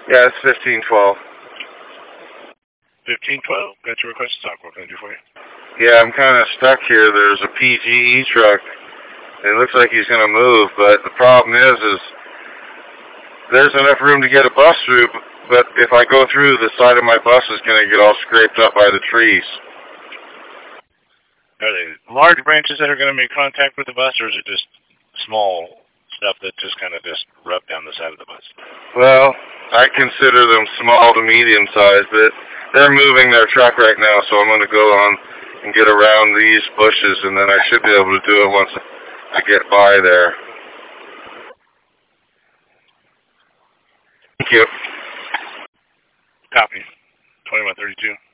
Yeah, it's 1512. 1512. Got your request to talk. What can I do for you? Yeah, I'm kind of stuck here. There's a PGE truck. It looks like he's going to move, but the problem is there's enough room to get a bus through, but if I go through, the side of my bus is going to get all scraped up by the trees. Are they large branches that are going to make contact with the bus, or is it just small stuff that just kind of just rub down the side of the bus? Well, I consider them small to medium size, but they're moving their truck right now, so I'm going to go on and get around these bushes, and then I should be able to do it once I get by there. Thank you. Copy. 2132.